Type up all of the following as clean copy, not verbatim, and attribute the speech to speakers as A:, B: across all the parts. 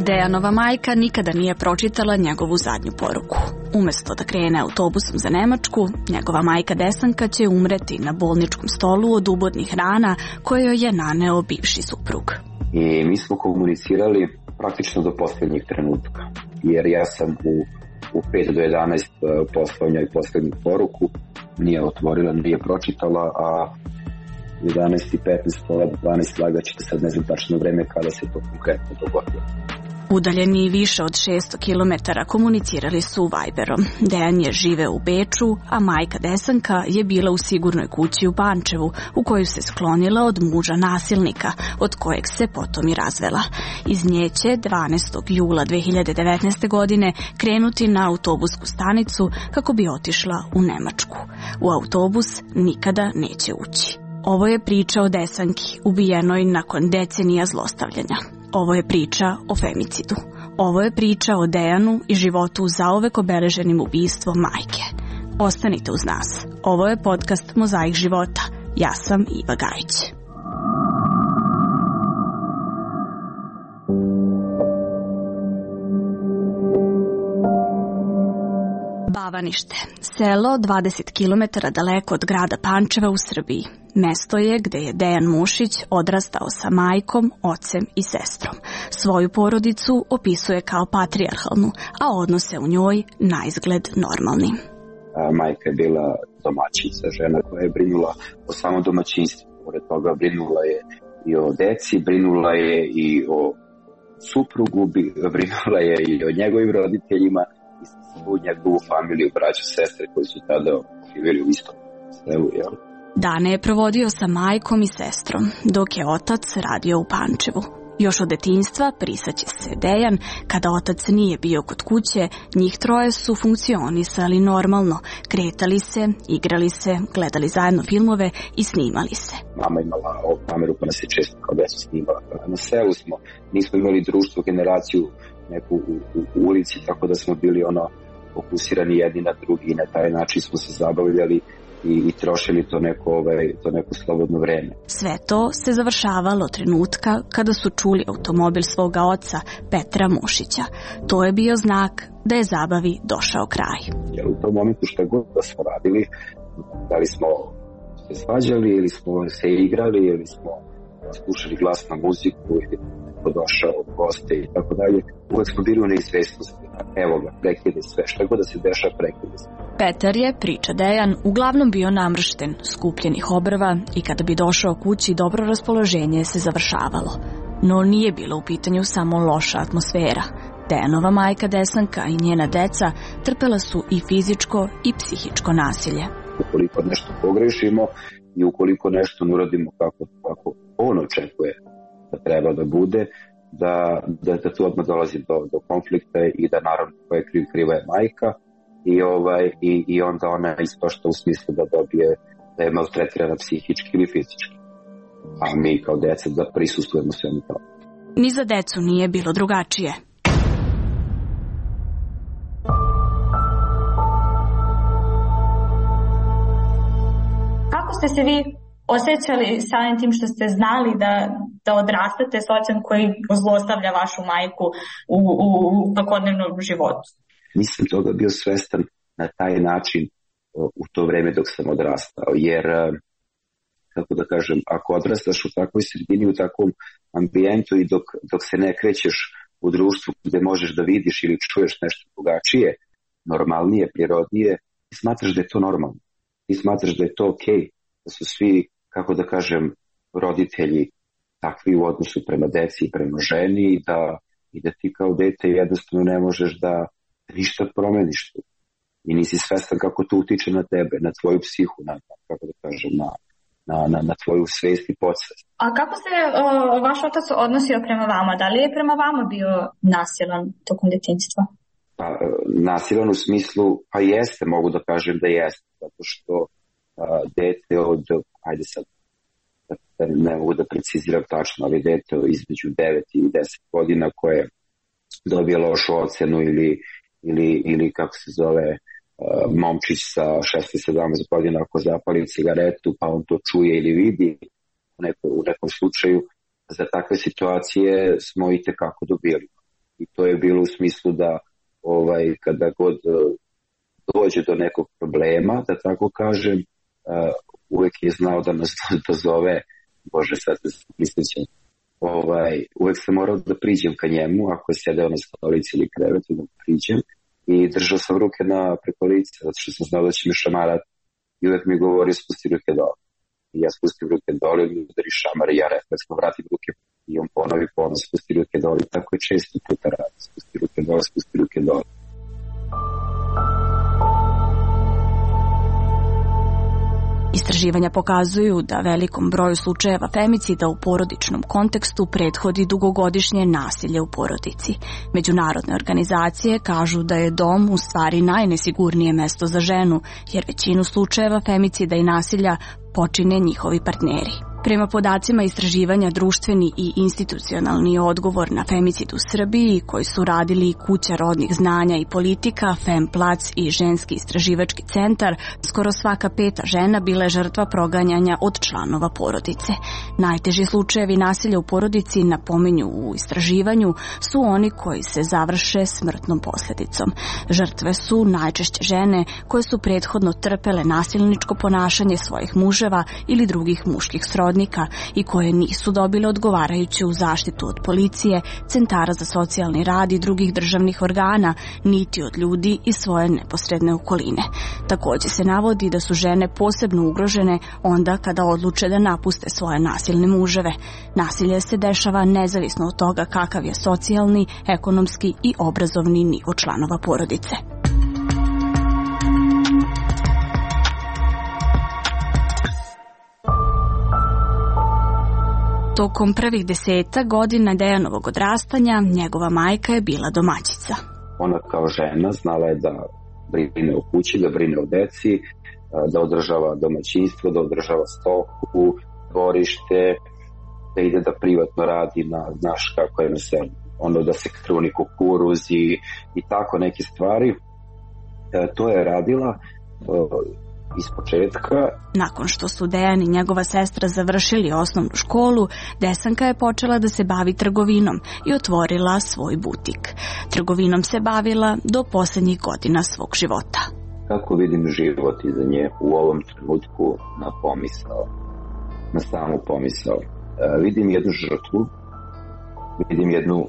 A: Dejanova majka nikada nije pročitala njegovu zadnju poruku. Umesto da krene autobusom za Nemačku, njegova majka Desanka će umreti na bolničkom stolu od ubodnih rana koje joj je naneo bivši suprug.
B: I mi smo komunicirali praktično do posljednjih trenutka, jer ja sam u 5 do 11 poslao njoj posljednju poruku, nije otvorila, nije pročitala, a 11:15, pola 12 lagaćete, sad ne znam tačno vreme kada se to konkretno dogodilo.
A: Udaljeni više od 600 km komunicirali su Viberom. Dejan je živeo u Beču, a majka Desanka je bila u sigurnoj kući u Pančevu, u koju se sklonila od muža nasilnika, od kojeg se potom i razvela. Iz nje će 12. jula 2019. godine krenuti na autobusku stanicu kako bi otišla u Nemačku. U autobus nikada neće ući. Ovo je priča o Desanki, ubijenoj nakon decenija zlostavljanja. Ovo je priča o femicidu. Ovo je priča o Dejanu i životu zauvek obeleženim ubistvom majke. Ostanite uz nas. Ovo je podcast Mozaik života. Ja sam Iva Gajić. Bavanište, selo 20 km daleko od grada Pančeva u Srbiji. Mesto je gde je Dejan Mušić odrastao sa majkom, ocem i sestrom. Svoju porodicu opisuje kao patrijarhalnu, a odnose u njoj naizgled normalni.
B: Majka je bila domaćica, žena koja je brinula o samom domaćinstvu. Pored toga brinula je i o deci, brinula je i o suprugu, brinula je i o njegovim roditeljima i u njegovu familiju, braću, sestre koji su tada živjeli u istom selu, jel?
A: Dane je provodio sa majkom i sestrom, dok je otac radio u Pančevu. Još od detinjstva prisaće se Dejan, kada otac nije bio kod kuće, njih troje su funkcionisali normalno, kretali se, igrali se, gledali zajedno filmove i snimali se.
B: Mama imala ovu kameru pa nas je često kao decu snimala. Na selu smo, nismo imali društvo, generaciju neku u ulici, tako da smo bili fokusirani jedni na drugi i na taj način smo se zabavljali i trošili to neko slobodno vreme.
A: Sve to se završavalo trenutka kada su čuli automobil svoga oca, Petra Mušića. To je bio znak da je zabavi došao kraj.
B: Jer u tom momentu šta god da smo radili, da li smo se svađali ili smo se igrali ili smo slušali glasnu muziku ili došao goste i tako dalje, uvek smo bili u neizvesnosti. Evo ga, prekide sve, šta god da se dešava, prekide sve.
A: Petar je, priča Dejan, uglavnom bio namršten, skupljenih obrva i kada bi došao kući, dobro raspoloženje se završavalo. No nije bilo u pitanju samo loša atmosfera. Dejanova majka Desanka i njena deca trpela su i fizičko i psihičko nasilje.
B: Ukoliko nešto pogrešimo i ukoliko nešto ne uradimo kako on očekuje da treba da bude, da tu odmah dolazi do konflikta i da naravno koja je kriva je majka i onda ona ispašta u smislu da dobije, da je maltretirana psihički ili fizički. A mi kao deca da prisustujemo svemu tome.
A: Ni za decu nije bilo drugačije.
C: Kako ste se vi osjećali samim tim što ste znali da odrastate s ocem koji zlostavlja vašu majku u svakodnevnom životu?
B: Nisam toga bio svestan na taj način u to vreme dok sam odrastao, jer, kako da kažem, ako odrastaš u takvoj sredini, u takvom ambijentu i dok se ne krećeš u društvu gde možeš da vidiš ili čuješ nešto drugačije, normalnije, prirodnije, ti smatraš da je to normalno. Ti smatraš da je to okej, da su svi, kako da kažem, roditelji takvi u odnosu prema deci i prema ženi i da ti kao dete jednostavno ne možeš da ništa promeniš tu. I nisi svestan kako to utiče na tebe, na tvoju psihu, kako da kažem, na tvoju svest i podsvest.
C: A kako se vaš otac odnosio prema vama? Da li je prema vama bio nasilan tokom detinjstva?
B: Pa, nasilan u smislu, pa jeste, mogu da kažem da jeste, zato što dete od, ajde sad, ne mogu da preciziram tačno, ali dete između 9 i 10 godina koje dobije lošu ocenu ili kako se zove, momčić sa 16-17 godina ako zapali cigaretu pa on to čuje ili vidi u nekom slučaju, za takve situacije smo i tekako dobili. I to je bilo u smislu da kada god dođe do nekog problema, da tako kažem, uvek je znao da nas dozove, Bože, sad se prisjećam, uvek sam morao da priđem ka njemu, ako je sedeo na stolici ili krevetu, da priđem, i držao sam ruke preko lica, zato što sam znao da će me šamarati, i uvek mi govori spusti ruke dole. I ja spustim ruke dole, i mi udari šamar, i ja refleksno vratim ruke, i on ponovi spusti ruke dole, i tako je često puta radi, spusti ruke dole.
A: Istraživanja pokazuju da velikom broju slučajeva femicida u porodičnom kontekstu prethodi dugogodišnje nasilje u porodici. Međunarodne organizacije kažu da je dom u stvari najnesigurnije mesto za ženu, jer većinu slučajeva femicida i nasilja počine njihovi partneri. Prema podacima istraživanja društveni i institucionalni odgovor na femicid u Srbiji, koji su radili Kuća rodnih znanja i politika, Femplac i Ženski istraživački centar, skoro svaka 5. žena bila je žrtva proganjanja od članova porodice. Najteži slučajevi nasilja u porodici, napominju u istraživanju, su oni koji se završe smrtnom posljedicom. Žrtve su najčešće žene koje su prethodno trpele nasilničko ponašanje svojih muževa ili drugih muških srodnika i koje nisu dobile odgovarajuću zaštitu od policije, centara za socijalni rad i drugih državnih organa, niti od ljudi iz svoje neposredne okoline. Također se navodi da su žene posebno ugrožene onda kada odluče da napuste svoje nasilne muževe. Nasilje se dešava nezavisno od toga kakav je socijalni, ekonomski i obrazovni nivo članova porodice. Tokom prvih 10 godina Dejanovog odrastanja njegova majka je bila domaćica.
B: Ona kao žena znala je da brine o kući, da brine o deci, da održava domaćinstvo, da održava stoku, dvorište, da ide da privatno radi znaš kako je na selu. Da se kruni kukuruz i tako neke stvari. To je radila iz početka.
A: Nakon što su Dejan i njegova sestra završili osnovnu školu, Desanka je počela da se bavi trgovinom i otvorila svoj butik. Trgovinom se bavila do posljednjih godina svog života.
B: Kako vidim život iza nje u ovom trenutku na samu pomisao? Vidim jednu žrtvu, vidim jednu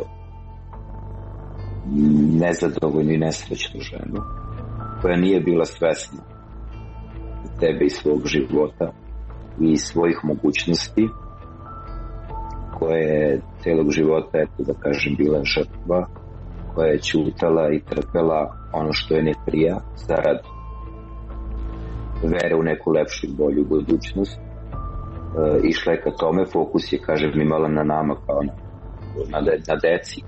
B: nezadovoljnu i nesrećnu ženu koja nije bila svesna tebe i svog života i svojih mogućnosti, koja je celog života, da kažem, bila žrtva, koja je ćutala i trpela ono što je ne prija zarad vere u neku lepšu i bolju budućnost. Išla je ka tome, fokus je, kažem, imala na nama kao na deci.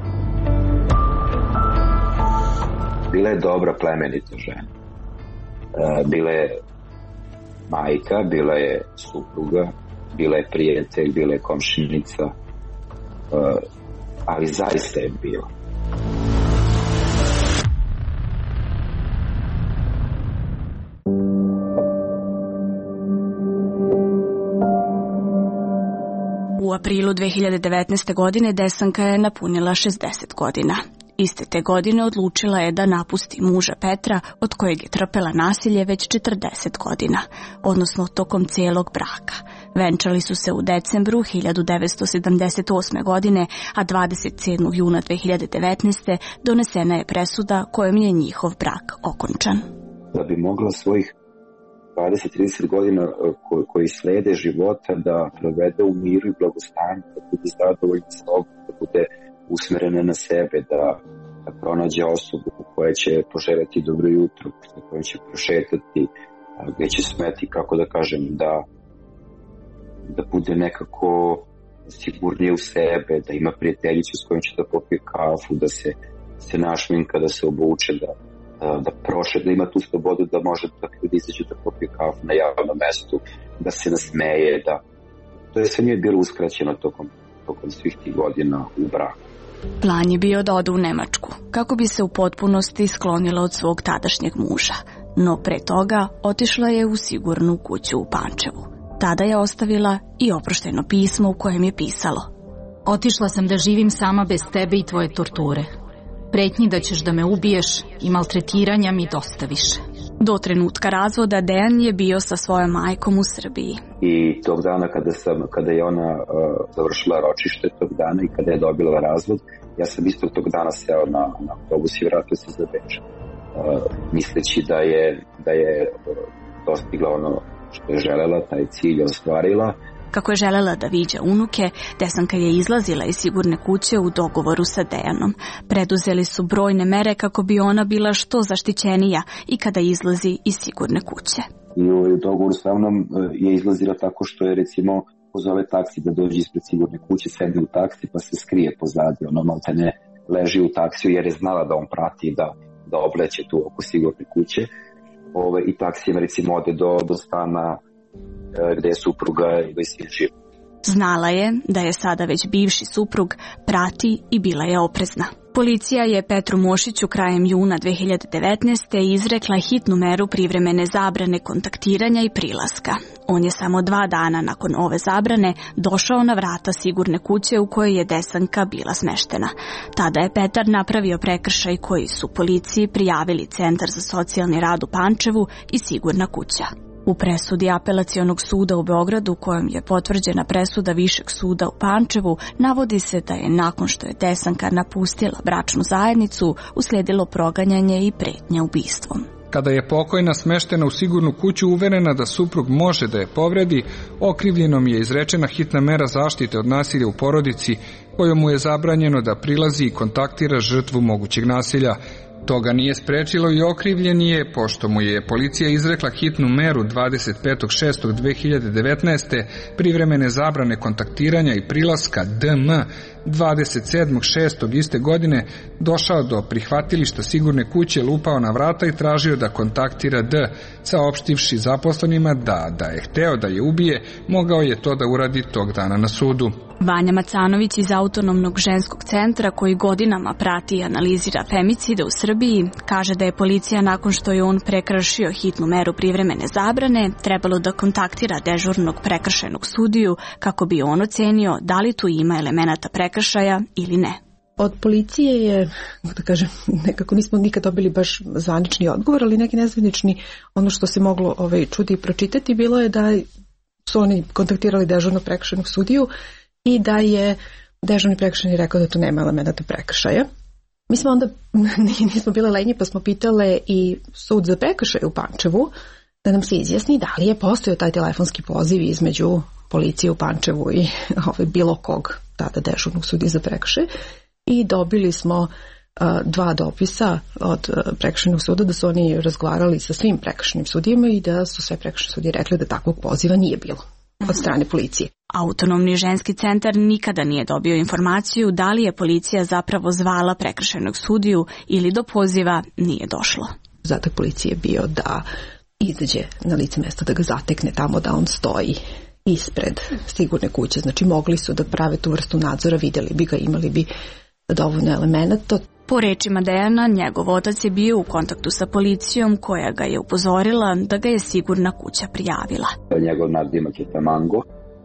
B: Bila je dobra, plemenita žena. Bila je majka, bila je supruga, bila je prijatelj, bila je komšinica, ali zaista je bila.
A: U aprilu 2019. godine Desanka je napunila 60 godina. Iste te godine odlučila je da napusti muža Petra, od kojeg je trpela nasilje već 40 godina, odnosno tokom cijelog braka. Venčali su se u decembru 1978. godine, a 27. juna 2019. donesena je presuda kojom je njihov brak okončan.
B: Da bi mogla svojih 20-30 godina koji slede života da provede u miru i blagostanju, da bude zadovoljna sobom, da bude usmerena na sebe, da pronađe osobu koja će poželjeti dobro jutro, sa kojom će prošetati, gdje će smeti, kako da kažem, da bude nekako sigurnije u sebe, da ima prijateljicu s kojom će da popije kafu, da se našminka, da se obuče, da prošle, da ima tu slobodu da može da ljudi izađu da popije kafu na javnom mestu, da se nasmeje, to je sve nije bilo uskraćeno tokom svih tih godina u braku.
A: Plan je bio da ode u Nemačku, kako bi se u potpunosti sklonila od svog tadašnjeg muža, no pre toga otišla je u sigurnu kuću u Pančevu. Tada je ostavila i oproštajno pismo u kojem je pisalo:
D: Otišla sam da živim sama bez tebe i tvoje torture. Pretnji da ćeš da me ubiješ i maltretiranja mi dosta više.
A: Do trenutka razvoda Dejan je bio sa svojom majkom u Srbiji.
B: I tog dana kada je ona završila ročište tog dana i kada je dobila razvod, ja sam istog tog dana seo na autobus i vratio se za Beč. Misleći da je dostigla ono što je želela, taj cilj ostvarila.
A: Kako je želela da viđa unuke, Desanka je izlazila iz sigurne kuće u dogovoru sa Dejanom. Preduzeli su brojne mere kako bi ona bila što zaštićenija i kada izlazi iz sigurne kuće.
B: I u dogovoru sa mnom je izlazila tako što je recimo pozove taksi da dođe ispred sigurne kuće, sedi u taksi pa se skrije pozadi, ono maltene leži u taksiju jer je znala da on prati da obleće tu oko sigurne kuće. I taksijem recimo ode do stana gde je supruga ili sin živ.
A: Znala je da je sada već bivši suprug prati i bila je oprezna. Policija je Petru Mošiću krajem juna 2019. izrekla hitnu meru privremene zabrane kontaktiranja i prilaska. On je samo 2 dana nakon ove zabrane došao na vrata sigurne kuće u kojoj je Desanka bila smeštena. Tada je Petar napravio prekršaj koji su policiji prijavili Centar za socijalni rad u Pančevu i sigurna kuća. U presudi Apelacionog suda u Beogradu, kojom je potvrđena presuda Višeg suda u Pančevu, navodi se da je nakon što je Desanka napustila bračnu zajednicu, uslijedilo proganjanje i pretnja ubistvom.
E: Kada je pokojna smeštena u sigurnu kuću uverena da suprug može da je povredi, okrivljenom je izrečena hitna mera zaštite od nasilja u porodici, kojom mu je zabranjeno da prilazi i kontaktira žrtvu mogućeg nasilja. Toga nije sprečilo i okrivljeni je, pošto mu je policija izrekla hitnu meru 25.6.2019. privremene zabrane kontaktiranja i prilaska DM 27.6. iste godine, došao do prihvatilišta sigurne kuće, lupao na vrata i tražio da kontaktira D, saopštivši zaposlenima da je hteo da je ubije, mogao je to da uradi tog dana na sudu.
A: Vanja Macanović iz Autonomnog ženskog centra, koji godinama prati i analizira femicide u Srbiji, kaže da je policija nakon što je on prekršio hitnu meru privremene zabrane trebalo da kontaktira dežurnog prekršajnog sudiju kako bi on ocenio da li tu ima elemenata prekršaja ili ne.
F: Od policije je, da kažem, nekako nismo nikad dobili baš zvanični odgovor, ali neki nezvanični, ono što se moglo čuti i pročitati bilo je da su oni kontaktirali dežurnog prekršajnog sudiju i da je dežurni prekršajni rekao da tu nema elemenata prekršaja. Mi smo onda, nismo bile lenji, pa smo pitale i sud za prekršaj u Pančevu da nam se izjasni da li je postojao taj telefonski poziv između policije u Pančevu i bilo kog tada dežurnog sudije za prekršaj. I dobili smo 2 dopisa od prekršajnog suda da su oni razgovarali sa svim prekršajnim sudijama i da su sve prekršajne sudije rekli da takvog poziva nije bilo od strane policije.
A: Autonomni ženski centar nikada nije dobio informaciju da li je policija zapravo zvala prekršajnog sudiju ili do poziva nije došlo.
F: Zadatak policije je bio da izađe na lice mesta, da ga zatekne tamo da on stoji ispred sigurne kuće. Znači mogli su da prave tu vrstu nadzora, vidjeli bi ga, imali bi dovoljno elemenata.
A: Po rečima Dejana, njegov otac je bio u kontaktu sa policijom koja ga je upozorila da ga je sigurna kuća prijavila.
B: Njegov nadimak je Tamango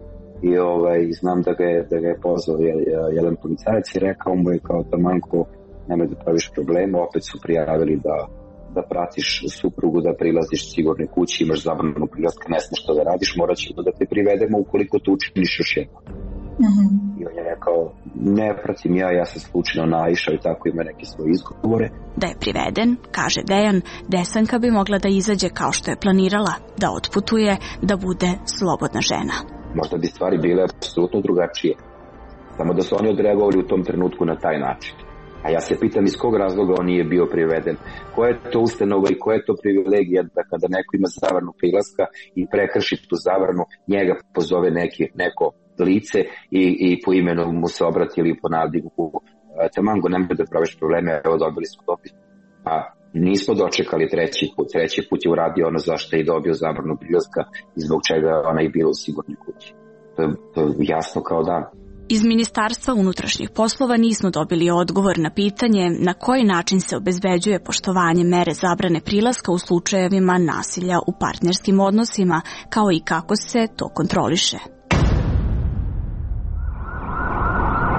B: i znam da ga je pozvao jedan policajac i rekao mu je kao Tamango, nemoj da praviš problema, opet su prijavili da pratiš suprugu, da prilaziš sigurne kući, imaš zabranu prilaska, ne smiješ što da radiš, morat ćemo da te privedemo ukoliko to učiniš još jedno. I on je rekao, ne pratim ja sam slučajno naišao i tako ima neke svoje izgovore.
A: Da je priveden, kaže Dejan, Desanka bi mogla da izađe kao što je planirala, da otputuje, da bude slobodna žena.
B: Možda bi stvari bile apsolutno drugačije, samo da su oni odreagovali u tom trenutku na taj način. A ja se pitam iz kog razloga on nije bio priveden. Koja je to ustanova i koja je to privilegija da kada neko ima zabranu prilaska i prekrši tu zabranu, njega pozove neko lice i po imenu mu se obrati ili po nadimku. Tamango, nemoj da praviš probleme, evo dobili smo dopis. A nismo dočekali treći put je uradio ono zašto je dobio zabranu prilaska i zbog čega ona je bila u sigurnoj kući. To je jasno kao dan.
A: Iz Ministarstva unutrašnjih poslova nismo dobili odgovor na pitanje na koji način se obezbeđuje poštovanje mere zabrane prilaska u slučajevima nasilja u partnerskim odnosima, kao i kako se to kontroliše.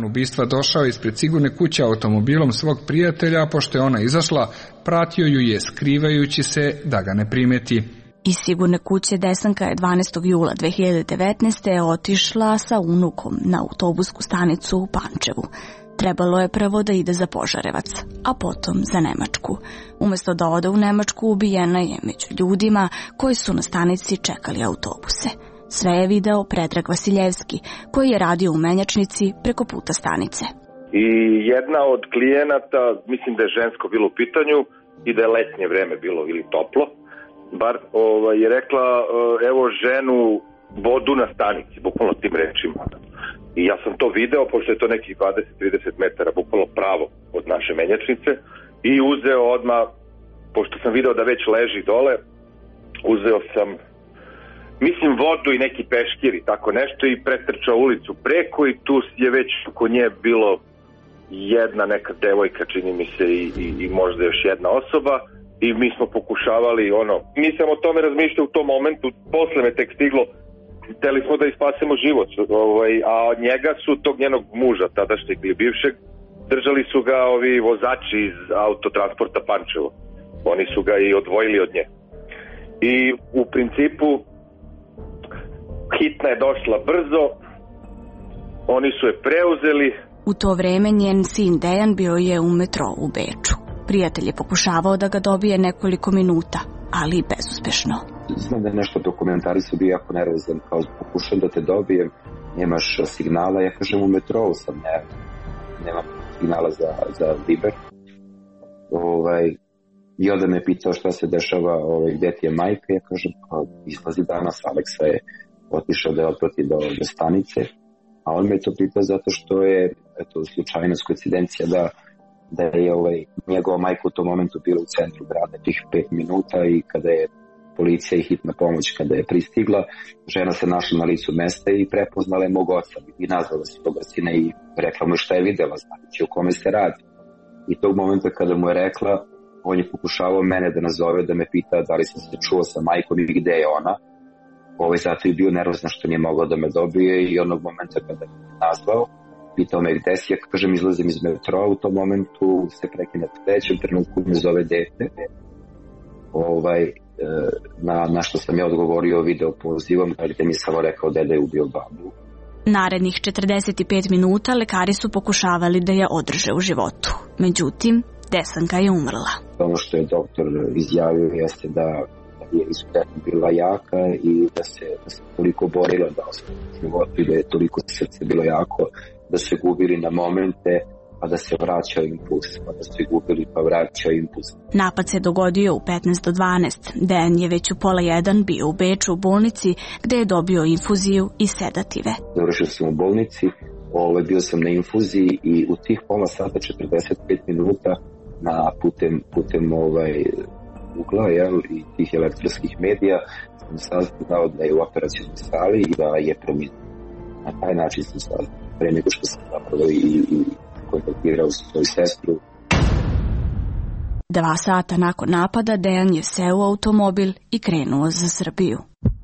E: Dan ubistva došao je ispred sigurne kuće automobilom svog prijatelja, a pošto je ona izašla, pratio ju je skrivajući se da ga ne primeti.
A: Iz sigurne kuće Desanka je 12. jula 2019. otišla sa unukom na autobusku stanicu u Pančevu. Trebalo je prvo da ide za Požarevac, a potom za Nemačku. Umesto da ode u Nemačku, ubijena je među ljudima koji su na stanici čekali autobuse. Sve je video Predrag Vasiljevski, koji je radio u menjačnici preko puta stanice.
G: I jedna od klijenata, mislim da je žensko bilo u pitanju i da je letnje vreme bilo ili toplo, bar je rekla evo ženu vodu na stanici, bukvalno tim rečima. I ja sam to video, pošto je to nekih 20-30 metara, bukvalno pravo od naše menjačnice, i uzeo odmah, pošto sam video da već leži dole, uzeo sam, mislim, vodu i neki peškir i tako nešto i pretrčao ulicu preko i tu je već oko nje bilo jedna neka devojka, čini mi se, i možda još jedna osoba. I mi smo pokušavali, nisam o tome razmišljao u tom momentu, posle me tek stiglo, hteli smo da ispasemo život, a od njega su tog njenog muža, tadašnjeg ili bivšeg, držali su ga ovi vozači iz autotransporta Pančevo. Oni su ga i odvojili od nje. I u principu hitna je došla brzo, oni su je preuzeli.
A: U to vreme njen sin Dejan bio je u metrou u Beču. Prijatelj je pokušavao da ga dobije nekoliko minuta, ali bezuspešno.
B: Znam da je nešto dokumentarisao, bio jako nervozan, kao pokušam da te dobijem, nemaš signala, ja kažem u metrou sam, nemam signala za Viber. I onda me pitao šta se dešava, gde ti je majka, ja kažem, izlazi danas, Aleksa je otišao da je otprati do stanice, a on me to pitao zato što je, slučajnost, koincidencija da je njegova majka u tom momentu bila u centru grada tih 5 minuta i kada je policija i hitna pomoć kada je pristigla, žena se našla na licu mesta i prepoznala je mog oca i nazvala se toga sina i rekla mu šta je videla, znači o kome se radi. I tog momenta kada mu je rekla, on je pokušavao mene da nazove, da me pita da li sam se čuo sa majkom i gde je ona. Zato je bio nervozan što nije mogao da me dobije i onog momenta kada me nazvao, pitao me gde si, ja kažem izlazim iz metroa, u tom momentu se prekine trećem trenutku me zove dete. Na što sam ja odgovorio video pozivom, ali mi samo rekao da je ubio babu.
A: Narednih 45 minuta lekari su pokušavali da je održe u životu. Međutim, Desanka je umrla.
B: Ono što je doktor izjavio jeste da je izuzetno bila jaka i da se toliko borila da ostane u životu i da je toliko srce bilo jako da se gubili na momente, pa da se vraća impuls, pa da se gubili pa vraća impuls.
A: Napad se dogodio u 15 do 12. Dejan je već u 12:30 bio u Beču u bolnici gde je dobio infuziju i sedative.
B: Završio sam u bolnici, bio sam na infuziji i u tih pola sata 45 minuta putem ugla i tih elektronskih medija sam saznao da je u operacionoj sali i da je preminuo. Na taj način sam saznao, pre nego što sam zapravo i kontaktirao svoju sestru.
A: 2 sata nakon napada Dejan je seo u automobil i krenuo za Srbiju.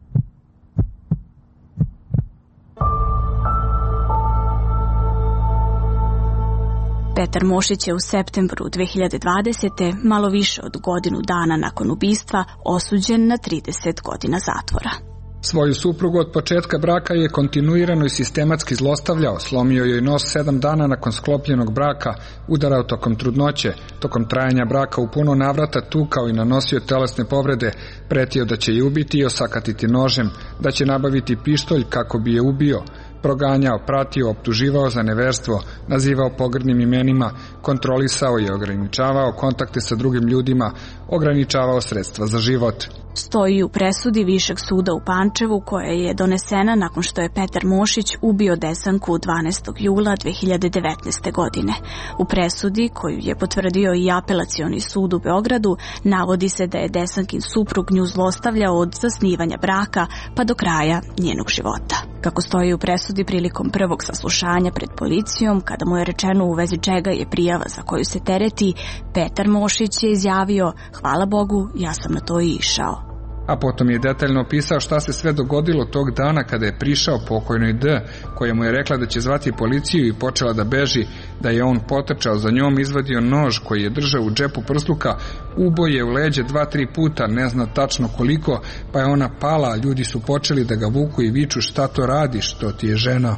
A: Petar Mošić je u septembru 2020. malo više od godinu dana nakon ubistva osuđen na 30 godina zatvora.
E: Svoju suprugu od početka braka je kontinuirano i sistematski zlostavljao, slomio joj nos 7 dana nakon sklopljenog braka, udarao tokom trudnoće, tokom trajanja braka u puno navrata tukao i nanosio telesne povrede, pretio da će je ubiti i osakatiti nožem, da će nabaviti pištolj kako bi je ubio, proganjao, pratio, optuživao za neverstvo, nazivao pogrdnim imenima, kontrolisao i ograničavao kontakte sa drugim ljudima, ograničavao sredstva za život.
A: Stoji u presudi Višeg suda u Pančevu koja je donesena nakon što je Petar Mošić ubio Desanku 12. jula 2019. godine. U presudi, koju je potvrdio i Apelacioni sud u Beogradu, navodi se da je Desankin suprug nju zlostavljao od zasnivanja braka pa do kraja njenog života. Kako stoji u presudi prilikom prvog saslušanja pred policijom, kada mu je rečeno u vezi čega je prijava za koju se tereti, Petar Mošić je izjavio: "Hvala Bogu, ja sam na to i išao."
E: a potom je detaljno opisao šta se sve dogodilo tog dana kada je prišao pokojnoj D, koja mu je rekla da će zvati policiju i počela da beži, da je on potrčao za njom, izvadio nož koji je držao u džepu prsluka, uboje u leđe 2-3 puta, ne zna tačno koliko, pa je ona pala, ljudi su počeli da ga vuku i viču šta to radiš, to ti je žena.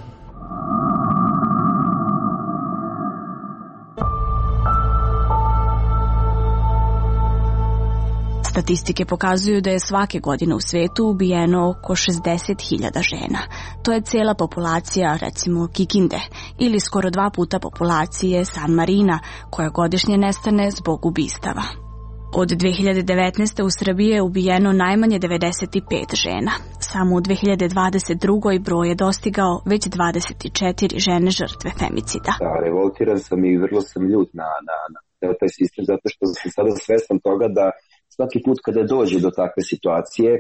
A: Statistike pokazuju da je svake godine u svetu ubijeno oko 60.000 žena. To je cela populacija, recimo, Kikinde, ili skoro 2 puta populacije San Marina, koja godišnje nestane zbog ubistava. Od 2019. u Srbiji je ubijeno najmanje 95 žena. Samo u 2022. broj je dostigao već 24 žene žrtve femicida.
B: Da, revoltiran sam i vrlo sam ljut na taj sistem, zato što sam sada svestan toga da svaki put kada dođe do takve situacije,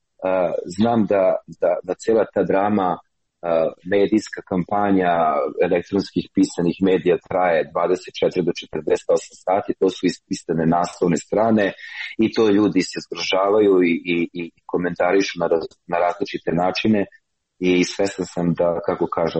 B: znam da cela ta drama, medijska kampanja elektronskih pisanih medija traje 24 do 48 sati, to su ispisane naslovne strane i to ljudi se zgrožavaju i komentarišu na različite načine i svestan sam da, kako kaže,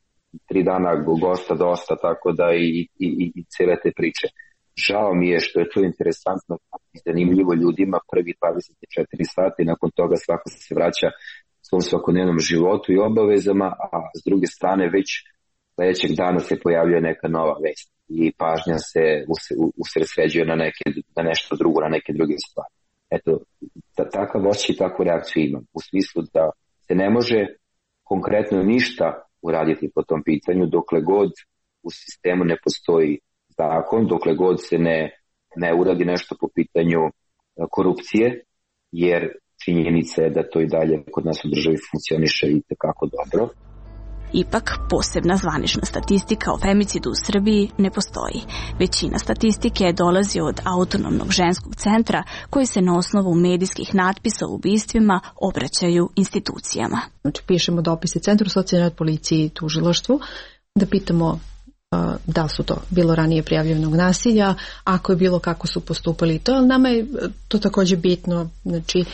B: 3 dana gosta dosta, tako da i cele te priče. Žao mi je što je to interesantno i zanimljivo ljudima prvi 24 sata i nakon toga svako se vraća svom svakodnevnom životu i obavezama, a s druge strane već sledećeg dana se pojavljuje neka nova vest i pažnja se usredsređuje na nešto drugo, na neke druge stvari. Eto, takav osjećaj i takvu reakciju imam, u smislu da se ne može konkretno ništa uraditi po tom pitanju dokle god u sistemu ne postoji zakon, dokle god se ne uradi nešto po pitanju korupcije, jer činjenica je da to i dalje kod nas u državi funkcioniše i tekako dobro.
A: Ipak, posebna zvanična statistika o femicidu u Srbiji ne postoji. Većina statistike dolazi od Autonomnog ženskog centra, koji se na osnovu medijskih natpisa o ubistvima obraćaju institucijama.
F: Znači, pišemo dopise Centru socijalne rad, policiji i tužilaštvu, da pitamo da su to bilo ranije prijavljenog nasilja, ako je bilo kako su postupali to, ali nama je to takođe bitno, znači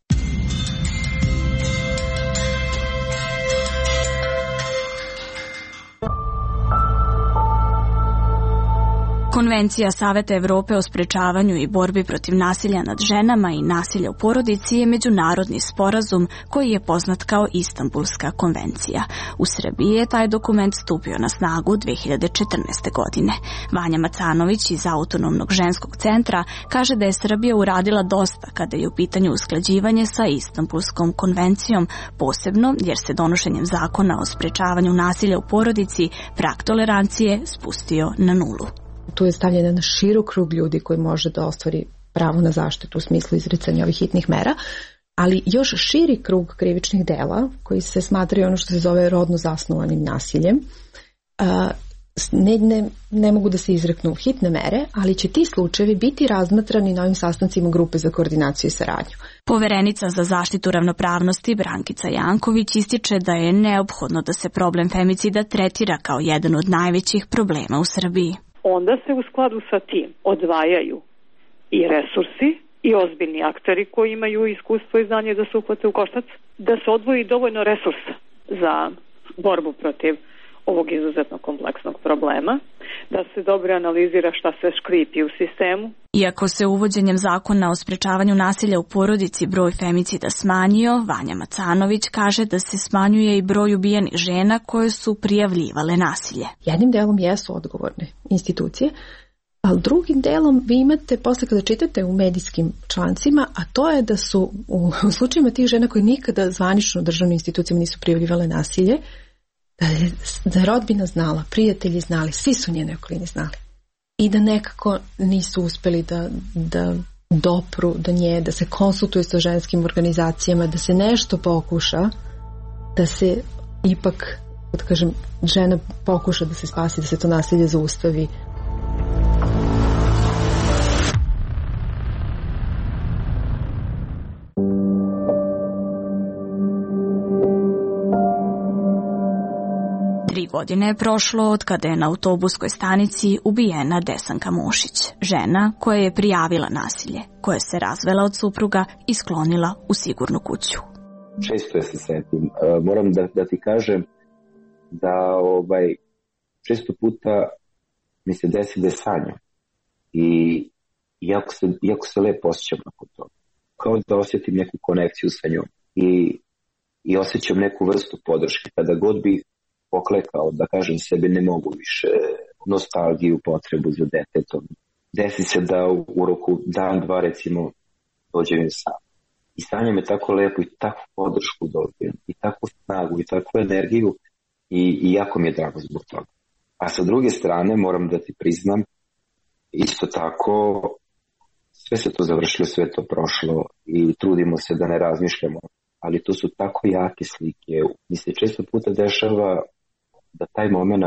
A: Konvencija Saveta Evrope o sprečavanju i borbi protiv nasilja nad ženama i nasilja u porodici je međunarodni sporazum koji je poznat kao Istanbulska konvencija. U Srbiji je taj dokument stupio na snagu 2014. godine. Vanja Macanović iz Autonomnog ženskog centra kaže da je Srbija uradila dosta kada je u pitanju usklađivanje sa Istanbulskom konvencijom, posebno jer se donošenjem zakona o sprečavanju nasilja u porodici prag tolerancije spustio na nulu.
F: Tu je stavljen na širok krug ljudi koji može da ostvari pravo na zaštitu u smislu izricanja ovih hitnih mera, ali još širi krug krivičnih dela koji se smatraju ono što se zove rodno zasnovanim nasiljem. Ne mogu da se izreknu hitne mere, ali će ti slučajevi biti razmatrani na ovim sastancima grupe za koordinaciju i saradnju.
A: Poverenica za zaštitu ravnopravnosti Brankica Janković ističe da je neophodno da se problem femicida tretira kao jedan od najvećih problema u Srbiji.
H: Onda se u skladu sa tim odvajaju i resursi i ozbiljni akteri koji imaju iskustvo i znanje da se uhvate u koštac, da se odvoji dovoljno resursa za borbu protiv ovog izuzetno kompleksnog problema, da se dobro analizira šta se škripi u sistemu.
A: Iako se uvođenjem zakona o sprečavanju nasilja u porodici broj femicida smanjio, Vanja Macanović kaže da se smanjuje i broj ubijenih žena koje su prijavljivale nasilje.
F: Jednim delom jesu odgovorne institucije, ali drugim delom vi imate, posle kada čitate u medijskim člancima, a to je da su u slučajima tih žena koje nikada zvanično državnim institucijama nisu prijavljivale nasilje, da je rodbina znala, prijatelji znali, svi su njene okolini znali. I da nekako nisu uspeli da dopru do nje, da se konsultuju sa ženskim organizacijama, da se nešto pokuša, da se ipak, da kažem, žena pokuša da se spasi, da se to nasilje zaustavi.
A: godine je prošlo od kada je na autobuskoj stanici ubijena Desanka Mošić, žena koja je prijavila nasilje, koja se razvela od supruga i sklonila u sigurnu kuću.
B: Često je se setim. Moram da ti kažem da često puta mi se desi da je sanjam. I jako se lepo osjećam nakon toga. Kao da osjetim neku konekciju sa njom. I osjećam neku vrstu podrške. Kada god bih poklekao, da kažem sebi ne mogu više, nostalgiju, potrebu za detetom. Desi se da u roku dan, dva recimo dođem sam. I sanjam je tako lepo i takvu podršku dobijem. I takvu snagu i takvu energiju. I jako mi je drago zbog toga. A sa druge strane moram da ti priznam, isto tako sve se to završilo, sve to prošlo i trudimo se da ne razmišljamo. Ali to su tako jake slike. Mi se često puta dešava da taj moment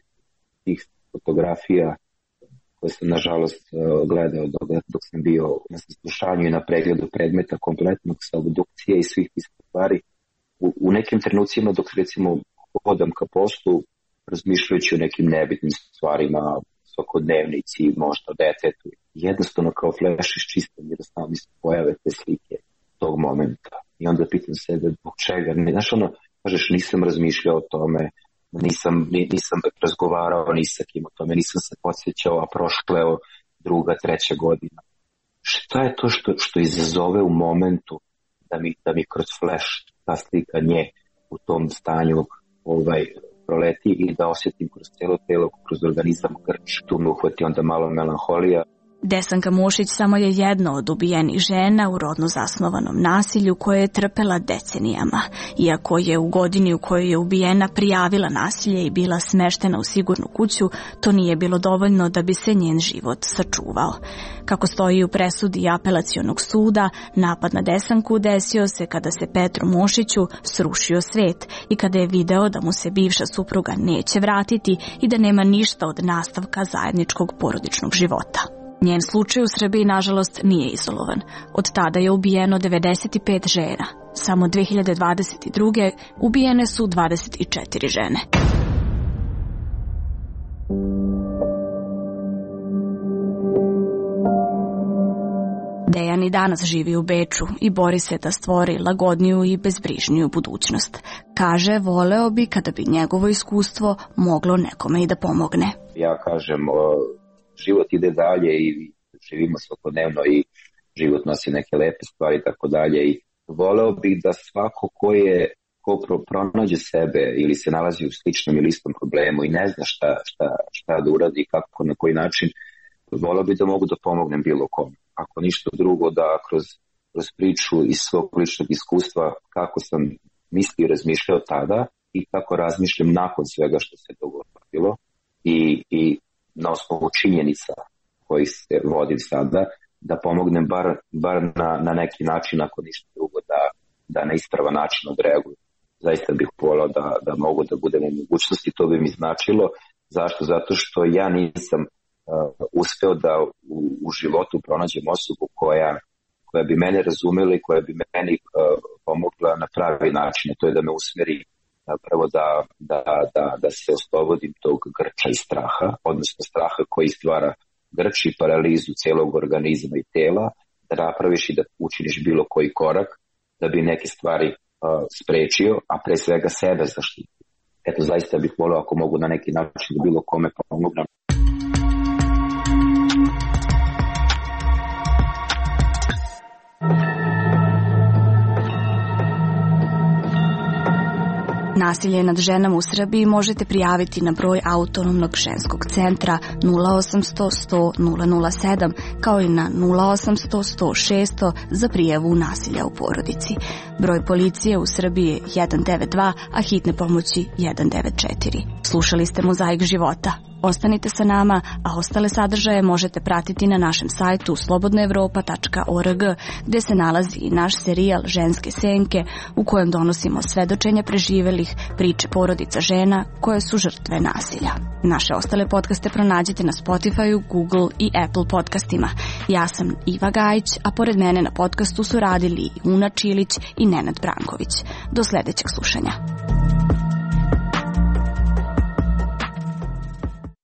B: tih fotografija koje sam nažalost gledao dok sam bio na saslušanju i na pregledu predmeta kompletnog sa obdukcije i svih tih stvari, u nekim trenucima dok recimo hodam ka poslu, razmišljajući o nekim nebitnim stvarima, svakodnevnici, možda detetu, jednostavno kao fleš iščistam jer da samo mi se pojave te slike tog momenta. I onda pitam sebe zbog čega. Znaš ono, kažeš nisam razmišljao o tome, nisam razgovarao ni sa kim o tome, nisam se podsjećao, a prošla je druga, treća godina. Šta je to što izazove u momentu da mi kroz flash ta slika nje u tom stanju proleti i da osjetim kroz cijelo telo, kroz organizam grč. Tu me uhvati onda malo melanholija.
A: Desanka Mošić samo je jedna od ubijenih žena u rodno zasnovanom nasilju koje je trpela decenijama. Iako je u godini u kojoj je ubijena prijavila nasilje i bila smeštena u sigurnu kuću, to nije bilo dovoljno da bi se njen život sačuvao. Kako stoji u presudi Apelacionog suda, napad na Desanku desio se kada se Petru Mošiću srušio svet i kada je video da mu se bivša supruga neće vratiti i da nema ništa od nastavka zajedničkog porodičnog života. Njen slučaj u Srbiji, nažalost, nije izolovan. Od tada je ubijeno 95 žena. Samo 2022. ubijene su 24 žene. Dejan i danas živi u Beču i bori se da stvori lagodniju i bezbrižniju budućnost. Kaže, voleo bi kada bi njegovo iskustvo moglo nekome i da pomogne.
B: Ja kažem, život ide dalje i živimo svakodnevno i život nosi neke lepe stvari i tako dalje. I voleo bih da svako ko pronađe sebe ili se nalazi u sličnom ili istom problemu i ne zna šta da uradi, kako, na koji način, voleo bih da mogu da pomognem bilo kom. Ako ništa drugo, da kroz priču iz svog ličnog iskustva kako sam mislio i razmišljao tada i kako razmišljam nakon svega što se dogodilo i na osnovu činjenica koji se vodim sada, da pomognem bar na neki način, ako ništa drugo, da na ispravan način odreaguju. Zaista bih volao da mogu da budem u mogućnosti, to bi mi značilo. Zašto? Zato što ja nisam uspeo da u životu pronađem osobu koja bi mene razumela i koja bi meni pomogla na pravi način. To je da me usmeri prvo da se oslobodim tog grča i straha, odnosno straha koji stvara grč i paralizu celog organizma i tela, da napraviš i da učiniš bilo koji korak da bi neke stvari sprečio, a pre svega sebe zaštitio. Eto, zaista bih volio ako mogu na neki način da bilo kome pomognem.
A: Nasilje nad ženama u Srbiji možete prijaviti na broj Autonomnog ženskog centra 0800 100 007 kao i na 0800 100 600 za prijavu nasilja u porodici. Broj policije u Srbiji je 192, a hitne pomoći 194. Slušali ste Mozaik života. Ostanite sa nama, a ostale sadržaje možete pratiti na našem sajtu slobodnaevropa.org, gde se nalazi i naš serijal Ženske senke, u kojem donosimo svedočenja preživelih, priče porodica žena koje su žrtve nasilja. Naše ostale podcaste pronađite na Spotify, Google i Apple podcastima. Ja sam Iva Gajić, a pored mene na podcastu su radili Una Čilić i Nenad Branković. Do sledećeg slušanja.